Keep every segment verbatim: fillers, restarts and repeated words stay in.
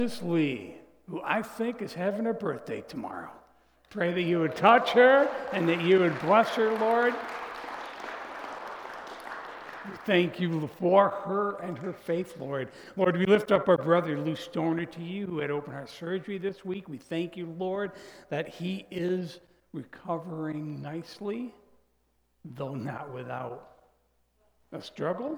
Miss Lee, who I think is having a birthday tomorrow. Pray that you would touch her and that you would bless her, Lord. Thank you for her and her faith, Lord. Lord, we lift up our brother Lou Stoner to you, who had open heart surgery this week. We thank you, Lord, that he is recovering nicely, though not without a struggle.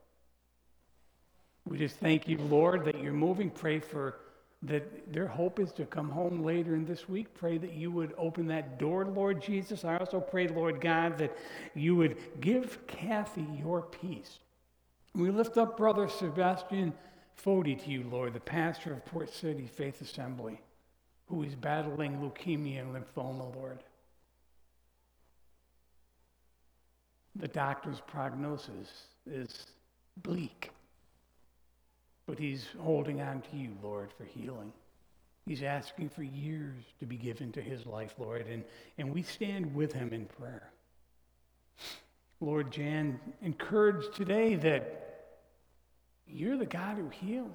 We just thank you, Lord, that you're moving. Pray for that their hope is to come home later in this week. Pray that you would open that door, Lord Jesus. I also pray, Lord God, that you would give Kathy your peace. We lift up Brother Sebastian Fody to you, Lord, the pastor of Port City Faith Assembly, who is battling leukemia and lymphoma, Lord. The doctor's prognosis is bleak. But he's holding on to you, Lord, for healing. He's asking for years to be given to his life, Lord, and, and we stand with him in prayer. Lord, Jan encouraged today that you're the God who heals.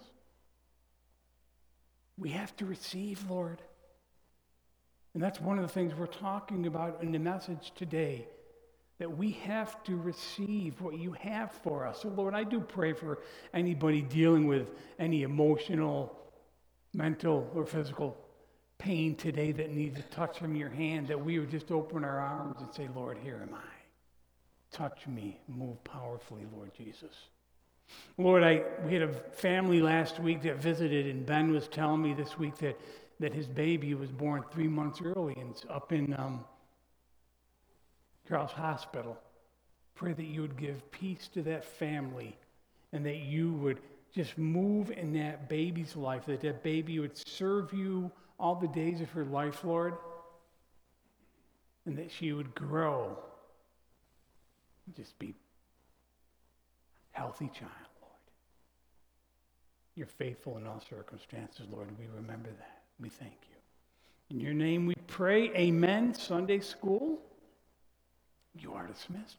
We have to receive, Lord. And that's one of the things we're talking about in the message today, that we have to receive what you have for us. So, Lord, I do pray for anybody dealing with any emotional, mental, or physical pain today that needs a touch from your hand, that we would just open our arms and say, Lord, here am I. Touch me. Move powerfully, Lord Jesus. Lord, I we had a family last week that visited, and Ben was telling me this week that, that his baby was born three months early and it's up in Um, Charles Hospital. Pray that you would give peace to that family and that you would just move in that baby's life, that that baby would serve you all the days of her life, Lord, and that she would grow and just be a healthy child, Lord. You're faithful in all circumstances, Lord, and we remember that. We thank you. In your name we pray, amen. Sunday school, you are dismissed.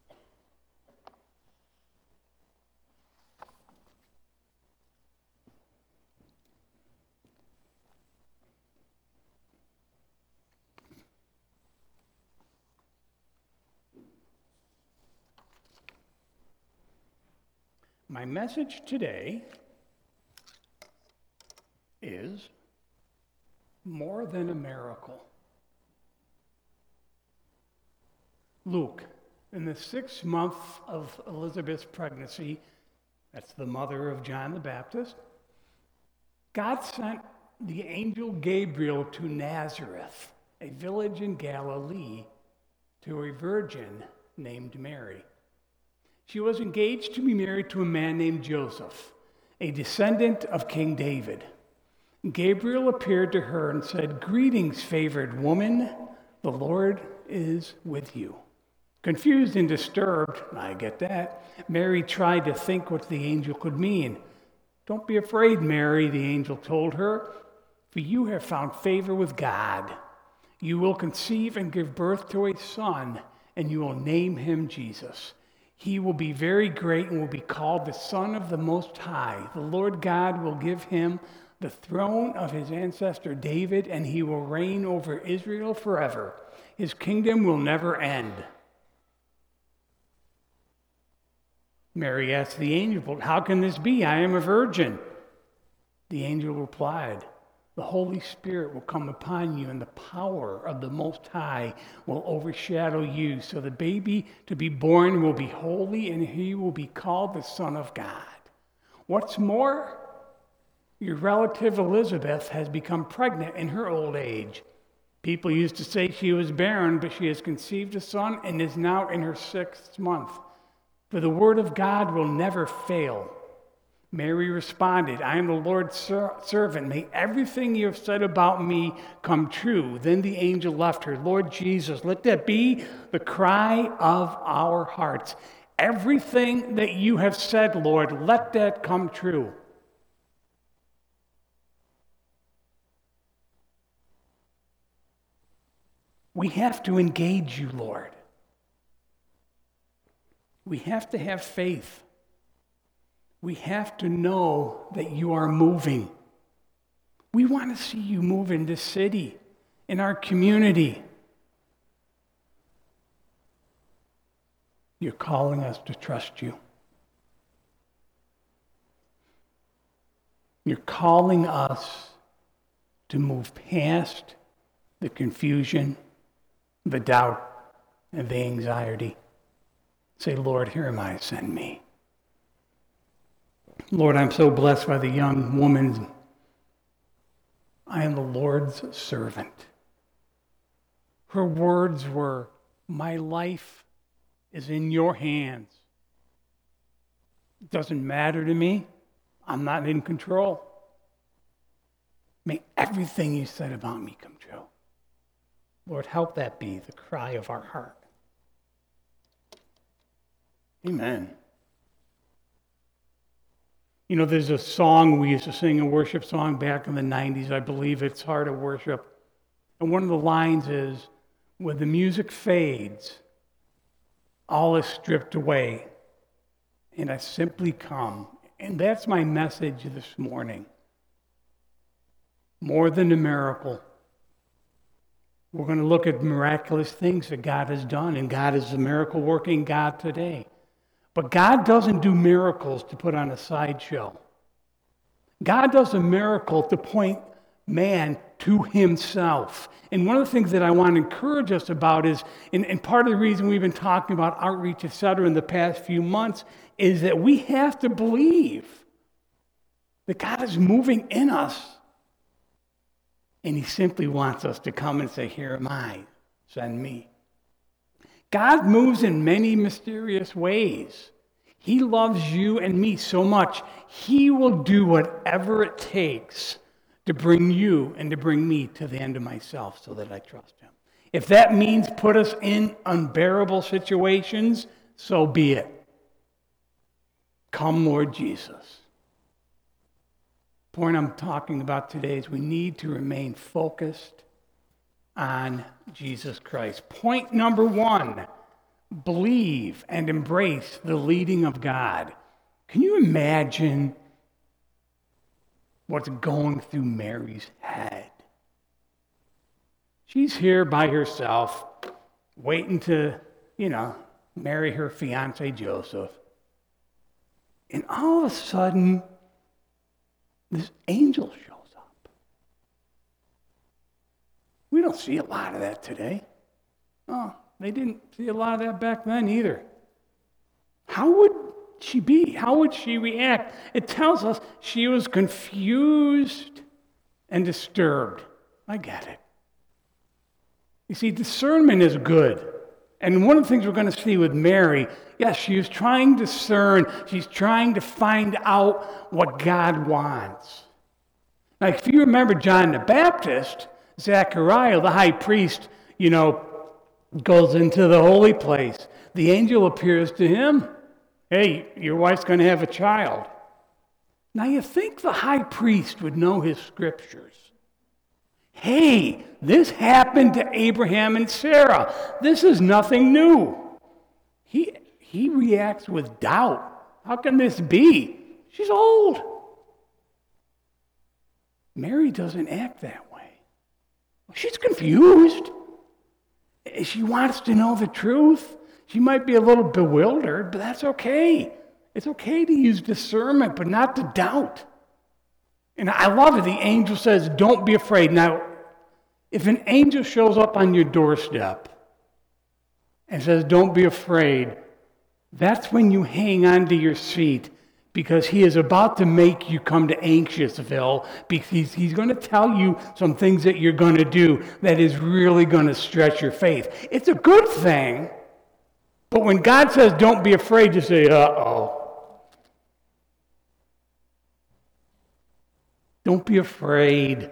My message today is more than a miracle. Luke, in the sixth month of Elizabeth's pregnancy, that's the mother of John the Baptist, God sent the angel Gabriel to Nazareth, a village in Galilee, to a virgin named Mary. She was engaged to be married to a man named Joseph, a descendant of King David. Gabriel appeared to her and said, "Greetings, favored woman, the Lord is with you." Confused and disturbed, I get that, Mary tried to think what the angel could mean. "Don't be afraid, Mary," the angel told her, "for you have found favor with God. You will conceive and give birth to a son, and you will name him Jesus. He will be very great and will be called the Son of the Most High. The Lord God will give him the throne of his ancestor David, and he will reign over Israel forever. His kingdom will never end." Mary asked the angel, "But how can this be? I am a virgin." The angel replied, "The Holy Spirit will come upon you, and the power of the Most High will overshadow you. So the baby to be born will be holy, and he will be called the Son of God. What's more, your relative Elizabeth has become pregnant in her old age. People used to say she was barren, but she has conceived a son and is now in her sixth month. For the word of God will never fail." Mary responded, "I am the Lord's ser- servant. May everything you have said about me come true." Then the angel left her. Lord Jesus, let that be the cry of our hearts. Everything that you have said, Lord, let that come true. We have to engage you, Lord. We have to have faith. We have to know that you are moving. We want to see you move in this city, in our community. You're calling us to trust you. You're calling us to move past the confusion, the doubt, and the anxiety. Say, Lord, here am I, send me. Lord, I'm so blessed by the young woman. I am the Lord's servant. Her words were, my life is in your hands. It doesn't matter to me. I'm not in control. May everything you said about me come true. Lord, help that be the cry of our heart. Amen. You know, there's a song we used to sing, a worship song back in the nineties. I believe it's Heart of Worship. And one of the lines is, when the music fades, all is stripped away, and I simply come. And that's my message this morning. More than a miracle. We're going to look at miraculous things that God has done, and God is a miracle-working God today. But God doesn't do miracles to put on a sideshow. God does a miracle to point man to himself. And one of the things that I want to encourage us about is, and, and part of the reason we've been talking about outreach, et cetera, in the past few months, is that we have to believe that God is moving in us. And he simply wants us to come and say, here am I, send me. God moves in many mysterious ways. He loves you and me so much, he will do whatever it takes to bring you and to bring me to the end of myself so that I trust him. If that means put us in unbearable situations, so be it. Come, Lord Jesus. The point I'm talking about today is we need to remain focused on Jesus Christ. Point number one, believe and embrace the leading of God. Can you imagine what's going through Mary's head? She's here by herself, waiting to, you know, marry her fiance Joseph. And all of a sudden, this angel shows up. We don't see a lot of that today. Oh, they didn't see a lot of that back then either. How would she be? How would she react? It tells us she was confused and disturbed. I get it. You see, discernment is good. And one of the things we're going to see with Mary, yes, she is trying to discern. She's trying to find out what God wants. Now, if you remember John the Baptist, Zechariah, the high priest, you know, goes into the holy place. The angel appears to him. Hey, your wife's going to have a child. Now, you think the high priest would know his scriptures. Hey, this happened to Abraham and Sarah. This is nothing new. He, he reacts with doubt. How can this be? She's old. Mary doesn't act that way. She's confused. She wants to know the truth. She might be a little bewildered, but that's okay. It's okay to use discernment, but not to doubt. And I love it. The angel says, don't be afraid. Now, if an angel shows up on your doorstep and says, don't be afraid, that's when you hang on to your seat, because he is about to make you come to Anxiousville, because he's, he's going to tell you some things that you're going to do that is really going to stretch your faith. It's a good thing, but when God says don't be afraid, you say, uh-oh. Don't be afraid.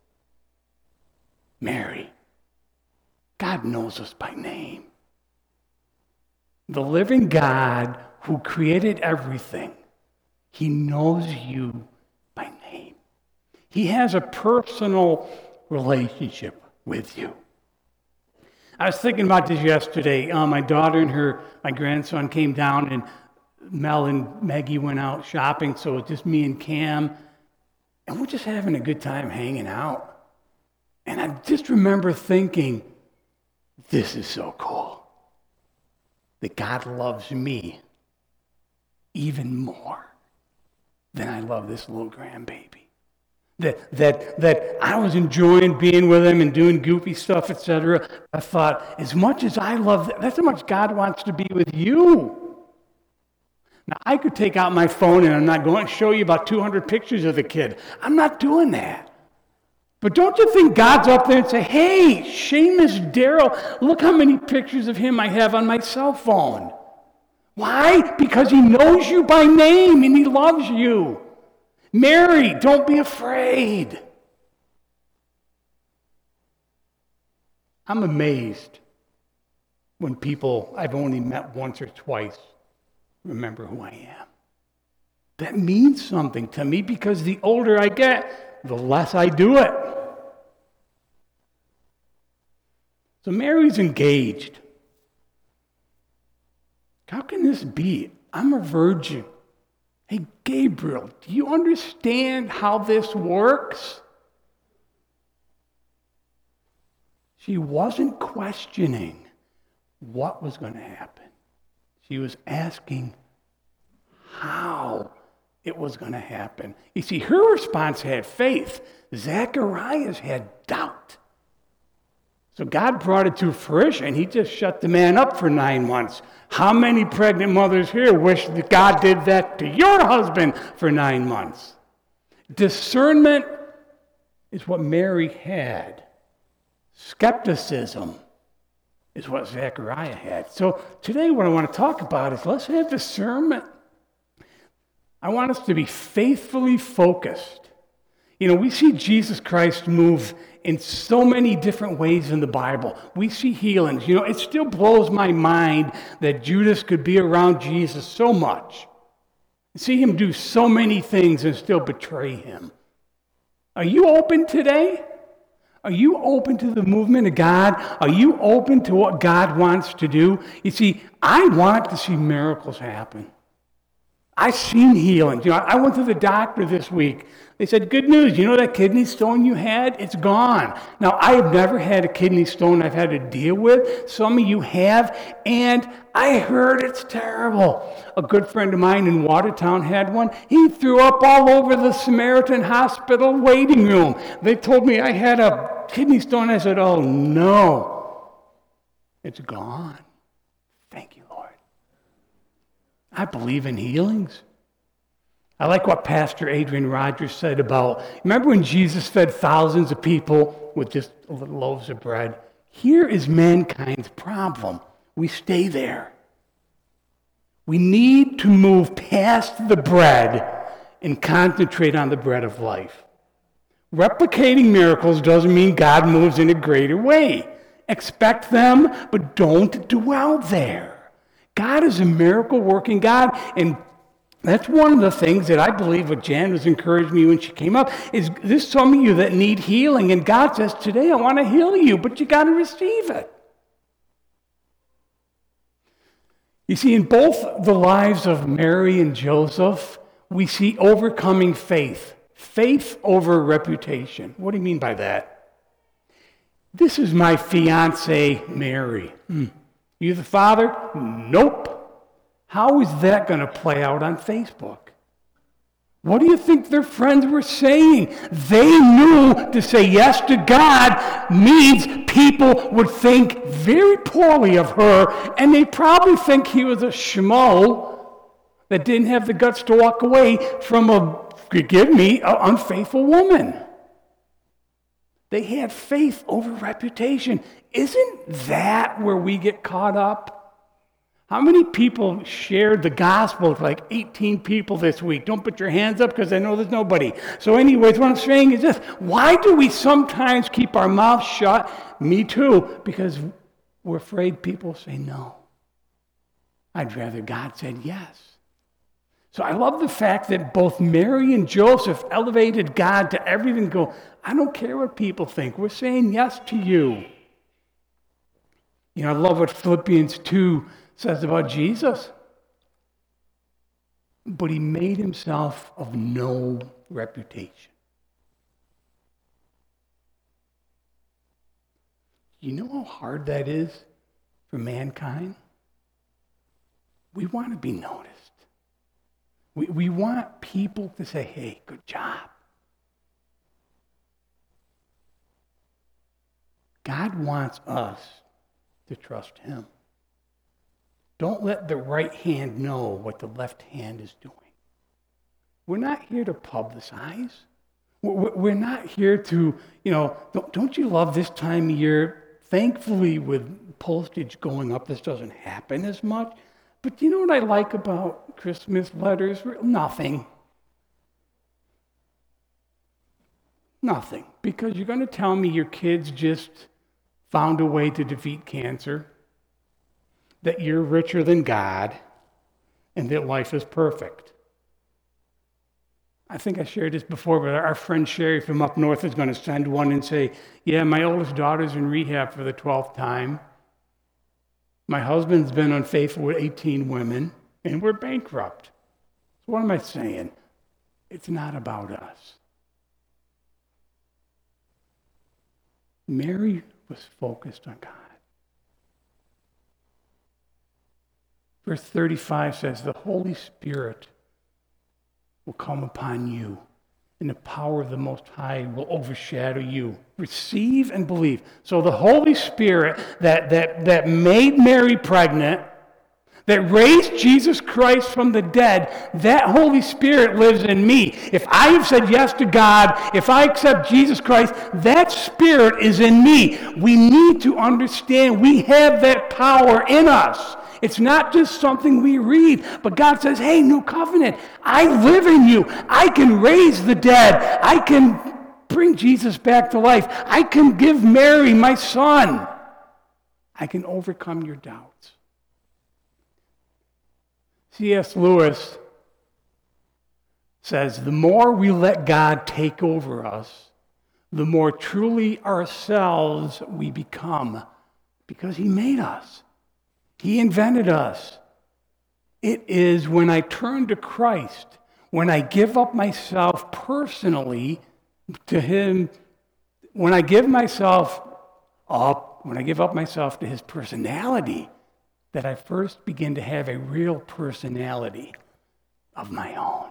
Mary, God knows us by name. The living God who created everything, he knows you by name. He has a personal relationship with you. I was thinking about this yesterday. Uh, my daughter and her, my grandson came down, and Mel and Maggie went out shopping, so it was just me and Cam. And we're just having a good time hanging out. And I just remember thinking, this is so cool. That God loves me even more than I love this little grandbaby. That, that, that I was enjoying being with him and doing goofy stuff, et cetera. I thought, as much as I love that, that's how much God wants to be with you. Now, I could take out my phone and I'm not going to show you about two hundred pictures of the kid. I'm not doing that. But don't you think God's up there and say, hey, Seamus Darrell, look how many pictures of him I have on my cell phone. Why? Because he knows you by name and he loves you. Mary, don't be afraid. I'm amazed when people I've only met once or twice remember who I am. That means something to me because the older I get, the less I do it. So Mary's engaged. How can this be? I'm a virgin. Hey, Gabriel, do you understand how this works? She wasn't questioning what was going to happen. She was asking how it was going to happen. You see, her response had faith. Zacharias had doubt. So God brought it to fruition. He just shut the man up for nine months. How many pregnant mothers here wish that God did that to your husband for nine months? Discernment is what Mary had. Skepticism is what Zechariah had. So today what I want to talk about is let's have discernment. I want us to be faithfully focused. You know, we see Jesus Christ move in so many different ways in the Bible. We see healings. You know, it still blows my mind that Judas could be around Jesus so much. See him do so many things and still betray him. Are you open today? Are you open to the movement of God? Are you open to what God wants to do? You see, I want to see miracles happen. I've seen healings. You know, I went to the doctor this week. They said, good news, you know that kidney stone you had? It's gone. Now, I have never had a kidney stone I've had to deal with. Some of you have, and I heard it's terrible. A good friend of mine in Watertown had one. He threw up all over the Samaritan Hospital waiting room. They told me I had a kidney stone. I said, oh, no. It's gone. Thank you, Lord. I believe in healings. I like what Pastor Adrian Rogers said about, remember when Jesus fed thousands of people with just little loaves of bread? Here is mankind's problem. We stay there. We need to move past the bread and concentrate on the bread of life. Replicating miracles doesn't mean God moves in a greater way. Expect them, but don't dwell there. God is a miracle-working God, and that's one of the things that I believe what Jan was encouraging me when she came up, is there's some of you that need healing, and God says, today I want to heal you, but you got to receive it. You see, in both the lives of Mary and Joseph, we see overcoming faith. Faith over reputation. What do you mean by that? This is my fiancée, Mary. Hmm. You the father? Nope. How is that going to play out on Facebook? What do you think their friends were saying? They knew to say yes to God means people would think very poorly of her, and they probably think he was a schmo that didn't have the guts to walk away from a, forgive me, an unfaithful woman. They had faith over reputation. Isn't that where we get caught up? How many people shared the gospel? Like eighteen people this week. Don't put your hands up because I know there's nobody. So anyways, what I'm saying is this. Why do we sometimes keep our mouths shut? Me too. Because we're afraid people say no. I'd rather God said yes. So I love the fact that both Mary and Joseph elevated God to everything. Go, I don't care what people think. We're saying yes to you. You know, I love what Philippians two says about Jesus. But he made himself of no reputation. You know how hard that is for mankind? We want to be noticed. We, we want people to say, hey, good job. God wants us to trust him. Don't let the right hand know what the left hand is doing. We're not here to publicize. We're we're not here to, you know, don't, don't you love this time of year? Thankfully, with postage going up, this doesn't happen as much. But you know what I like about Christmas letters? Nothing. Nothing. Because you're going to tell me your kids just found a way to defeat cancer, that you're richer than God, and that life is perfect. I think I shared this before, but our friend Sherry from up north is going to send one and say, yeah, my oldest daughter's in rehab for the twelfth time. My husband's been unfaithful with eighteen women, and we're bankrupt. So what am I saying? It's not about us. Mary was focused on God. Verse thirty-five says, the Holy Spirit will come upon you, and the power of the Most High will overshadow you. Receive and believe. So the Holy Spirit that, that, that made Mary pregnant, that raised Jesus Christ from the dead, that Holy Spirit lives in me. If I have said yes to God, if I accept Jesus Christ, that Spirit is in me. We need to understand we have that power in us. It's not just something we read, but God says, hey, new covenant, I live in you. I can raise the dead. I can bring Jesus back to life. I can give Mary my son. I can overcome your doubts. C S Lewis says, the more we let God take over us, the more truly ourselves we become, because he made us. He invented us. It is when I turn to Christ, when I give up myself personally to him, when I give myself up, when I give up myself to his personality, that I first begin to have a real personality of my own.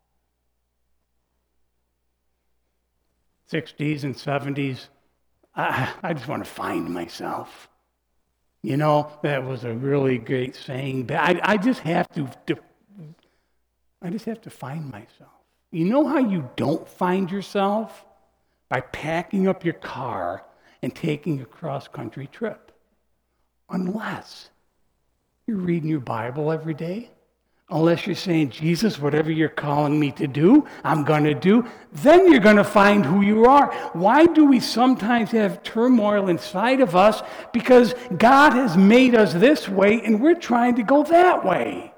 sixties and seventies, I, I just want to find myself. You know, that was a really great saying. But I, I just have to, to, I just have to find myself. You know how you don't find yourself? By packing up your car and taking a cross-country trip. Unless you're reading your Bible every day. Unless you're saying, Jesus, whatever you're calling me to do, I'm going to do. Then you're going to find who you are. Why do we sometimes have turmoil inside of us? Because God has made us this way, and we're trying to go that way.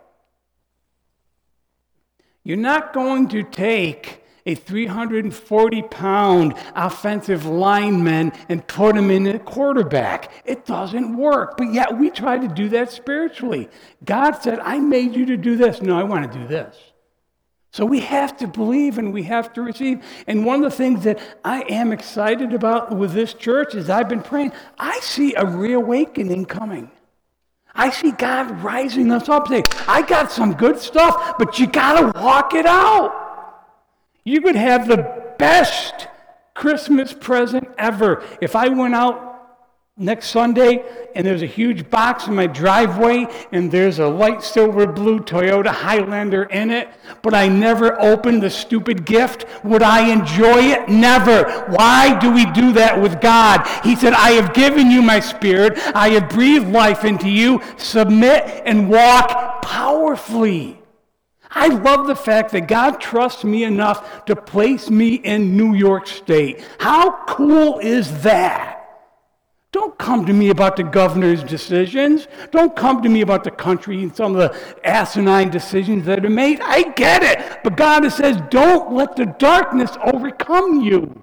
You're not going to take a three hundred forty pound offensive lineman and put him in a quarterback. It doesn't work. But yet we try to do that spiritually. God said, I made you to do this. No, I want to do this. So we have to believe and we have to receive. And one of the things that I am excited about with this church is I've been praying, I see a reawakening coming. I see God rising us up saying, I got some good stuff, but you got to walk it out. You could have the best Christmas present ever. If I went out next Sunday and there's a huge box in my driveway and there's a light silver blue Toyota Highlander in it, but I never opened the stupid gift, would I enjoy it? Never. Why do we do that with God? He said, I have given you my spirit. I have breathed life into you. Submit and walk powerfully. I love the fact that God trusts me enough to place me in New York State. How cool is that? Don't come to me about the governor's decisions. Don't come to me about the country and some of the asinine decisions that are made. I get it. But God says, don't let the darkness overcome you.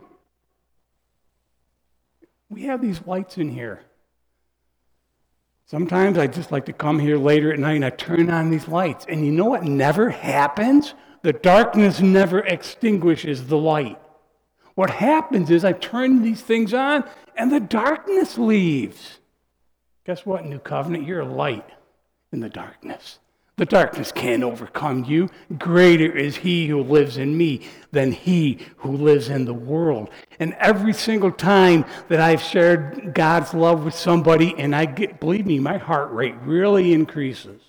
We have these lights in here. Sometimes I just like to come here later at night and I turn on these lights. And you know what never happens? The darkness never extinguishes the light. What happens is I turn these things on and the darkness leaves. Guess what, New Covenant? You're a light in the darkness. The darkness can't overcome you. Greater is he who lives in me than he who lives in the world. And every single time that I've shared God's love with somebody, and I get, believe me, my heart rate really increases.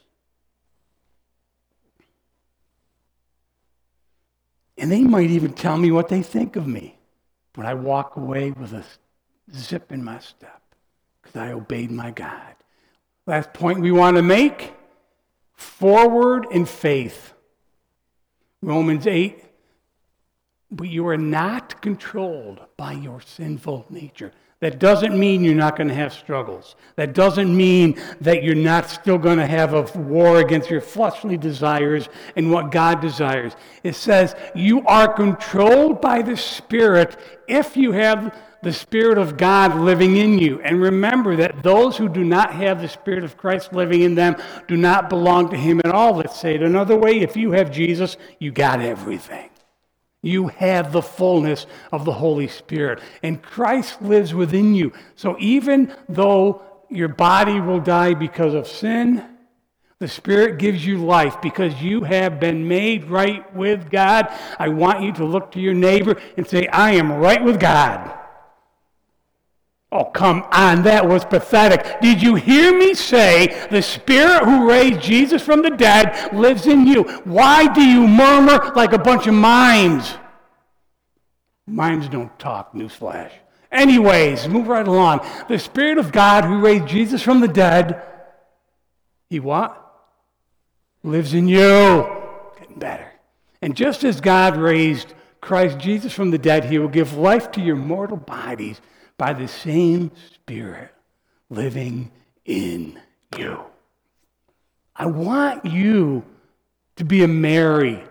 And they might even tell me what they think of me. But I walk away with a zip in my step because I obeyed my God. Last point we want to make. Forward in faith. Romans eight, but you are not controlled by your sinful nature. That doesn't mean you're not going to have struggles. That doesn't mean that you're not still going to have a war against your fleshly desires and what God desires. It says you are controlled by the Spirit if you have the Spirit of God living in you. And remember that those who do not have the Spirit of Christ living in them do not belong to him at all. Let's say it another way. If you have Jesus, you got everything. You have the fullness of the Holy Spirit. And Christ lives within you. So even though your body will die because of sin, the Spirit gives you life because you have been made right with God. I want you to look to your neighbor and say, I am right with God. Oh, come on, that was pathetic. Did you hear me say the Spirit who raised Jesus from the dead lives in you? Why do you murmur like a bunch of mimes? Mimes don't talk, newsflash. Anyways, move right along. The Spirit of God who raised Jesus from the dead, he what? Lives in you. Getting better. And just as God raised Christ Jesus from the dead, he will give life to your mortal bodies by the same Spirit living in you. I want you to be a Mary.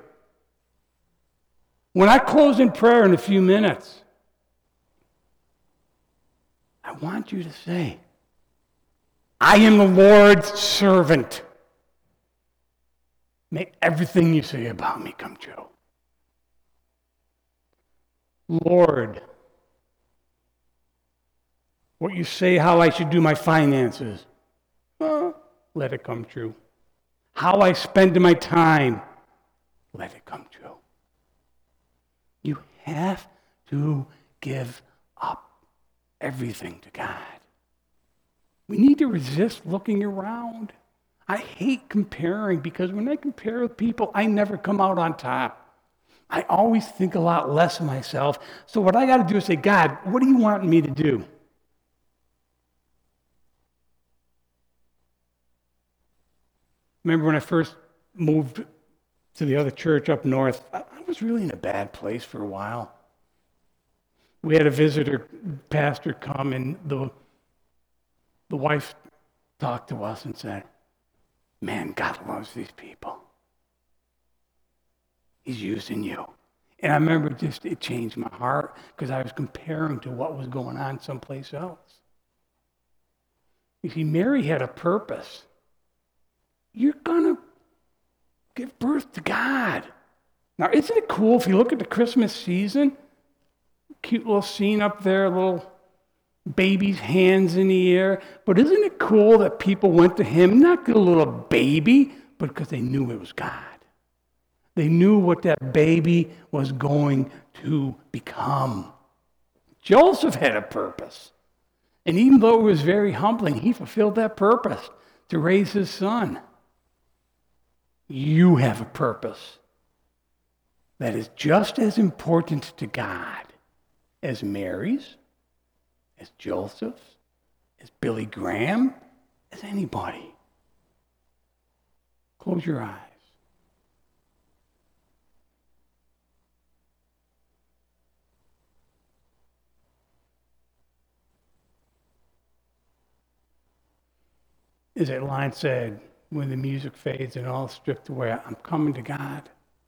When I close in prayer in a few minutes, I want you to say, I am the Lord's servant. May everything you say about me come true. Lord, what you say how I should do my finances, uh, let it come true. How I spend my time, let it come true. You have to give up everything to God. We need to resist looking around. I hate comparing because when I compare with people, I never come out on top. I always think a lot less of myself. So what I got to do is say, God, what do you want me to do? Remember when I first moved to the other church up north, I was really in a bad place for a while. We had a visitor pastor come, and the, the wife talked to us and said, man, God loves these people. He's using you. And I remember just it changed my heart because I was comparing to what was going on someplace else. You see, Mary had a purpose. You're going to give birth to God. Now, isn't it cool if you look at the Christmas season? Cute little scene up there, little baby's hands in the air. But isn't it cool that people went to him, not because a little baby, but because they knew it was God. They knew what that baby was going to become. Joseph had a purpose. And even though it was very humbling, he fulfilled that purpose to raise his son. You have a purpose that is just as important to God as Mary's, as Joseph's, as Billy Graham, as anybody. Close your eyes. As that line said, when the music fades and all is stripped away, I'm coming to God.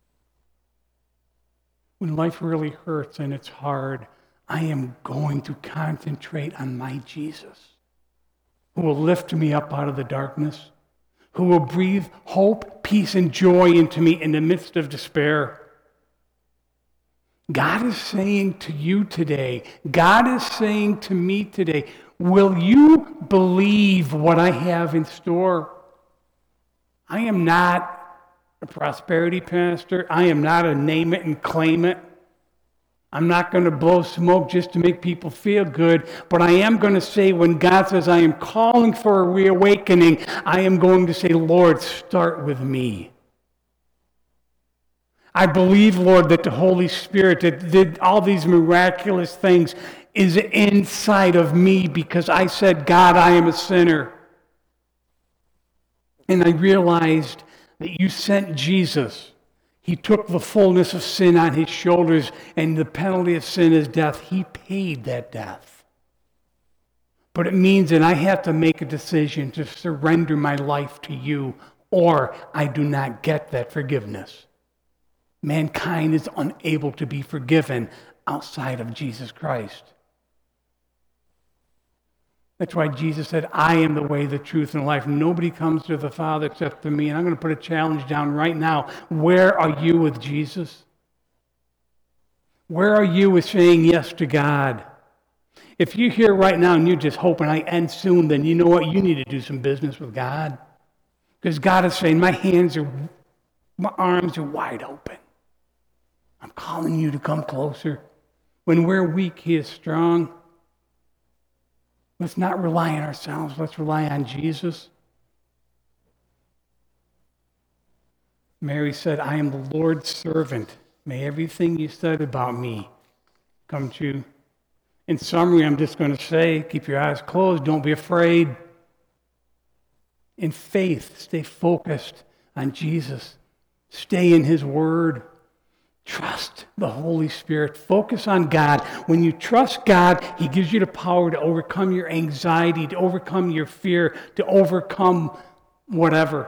When life really hurts and it's hard, I am going to concentrate on my Jesus, who will lift me up out of the darkness, who will breathe hope, peace, and joy into me in the midst of despair. God is saying to you today, God is saying to me today, will you believe what I have in store? I am not a prosperity pastor. I am not a name it and claim it. I'm not going to blow smoke just to make people feel good, but I am going to say when God says I am calling for a reawakening, I am going to say, Lord, start with me. I believe, Lord, that the Holy Spirit that did all these miraculous things is inside of me because I said, God, I am a sinner. And I realized that you sent Jesus. He took the fullness of sin on his shoulders, and the penalty of sin is death. He paid that death. But it means that I have to make a decision to surrender my life to you, or I do not get that forgiveness. Mankind is unable to be forgiven outside of Jesus Christ. That's why Jesus said, I am the way, the truth, and the life. Nobody comes to the Father except through me. And I'm going to put a challenge down right now. Where are you with Jesus? Where are you with saying yes to God? If you're here right now and you're just hoping I end soon, then you know what? You need to do some business with God. Because God is saying, my hands are, my arms are wide open. I'm calling you to come closer. When we're weak, he is strong. Let's not rely on ourselves. Let's rely on Jesus. Mary said, I am the Lord's servant. May everything you said about me come true. In summary, I'm just going to say, keep your eyes closed. Don't be afraid. In faith, stay focused on Jesus. Stay in his word. Trust the Holy Spirit. Focus on God. When you trust God, he gives you the power to overcome your anxiety, to overcome your fear, to overcome whatever.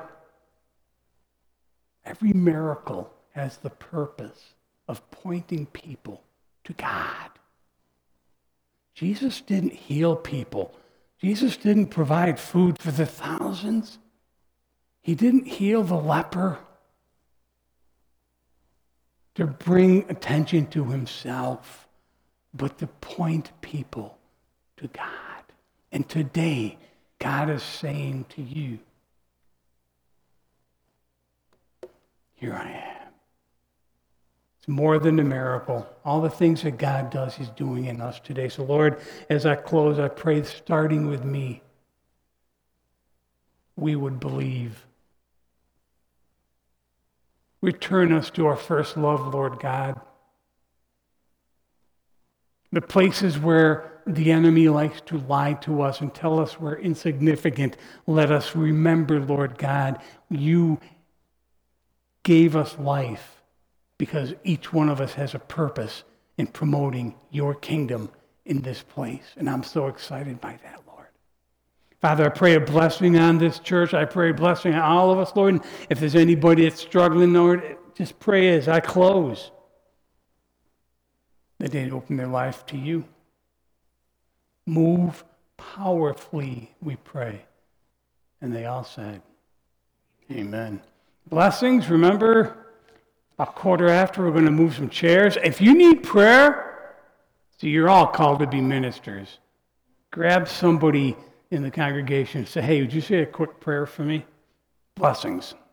Every miracle has the purpose of pointing people to God. Jesus didn't heal people. Jesus didn't provide food for the thousands. He didn't heal the leper to bring attention to himself, but to point people to God. And today, God is saying to you, here I am. It's more than a miracle. All the things that God does, he's doing in us today. So Lord, as I close, I pray, starting with me, we would believe. Return us to our first love, Lord God. The places where the enemy likes to lie to us and tell us we're insignificant, let us remember, Lord God, you gave us life because each one of us has a purpose in promoting your kingdom in this place. And I'm so excited by that, Lord. Father, I pray a blessing on this church. I pray a blessing on all of us, Lord. And if there's anybody that's struggling, Lord, just pray as I close that they'd open their life to you. Move powerfully, we pray. And they all said, amen. Blessings. Remember, a quarter after, we're going to move some chairs. If you need prayer, so you're all called to be ministers. Grab somebody in the congregation and say, hey, would you say a quick prayer for me? Blessings.